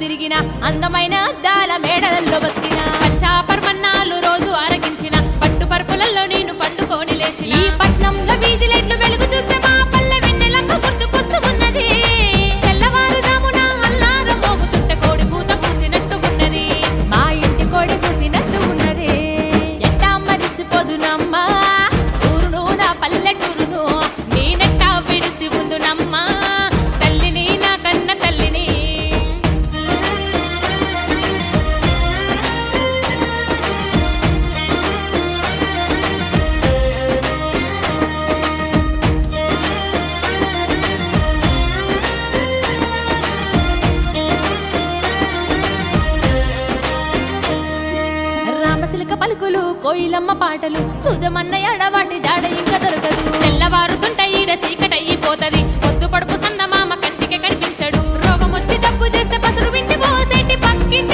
తిరిగిన అందమైన అద్దాల మేడలలో బతికిన పచ్చాపర్మన్నాలు రోజు ఆరగించిన పట్టు పరుపులలో నేను పండుకొని లేచిన ఈ పట్నంలో వీధి లైట్లు వెలుగు చూస్తే మా పల్లె వెన్నెలమ్మ గుర్తుకొస్తున్నది తెల్లవారుజామున అల్లారం మోగుతుంటే కోడి పూత కూసినట్టున్నది మా ఇంటి కోడి కూసినట్టు ఉన్నది ఎట్టా మరిసిపోదునమ్మా ఊరును నా పల్లెటూరును నేనెట్టా విడిసి ఉందునమ్మా తల్లిని నా కన్న తల్లిని రామసిలక పలుకులు కోయిలమ్మ పాటలు సుధమన్న ఎడవాటి జాడ ఇంకా దొరకదు తెల్లవారుతుంటే ఈడ చీకటయ్యిపోతది పొద్దు పడుపు సందమామ కంటికి కనిపించడు రోగం వచ్చి జబ్బు చేస్తే పసురు వింటి పోసేటి పక్కింటి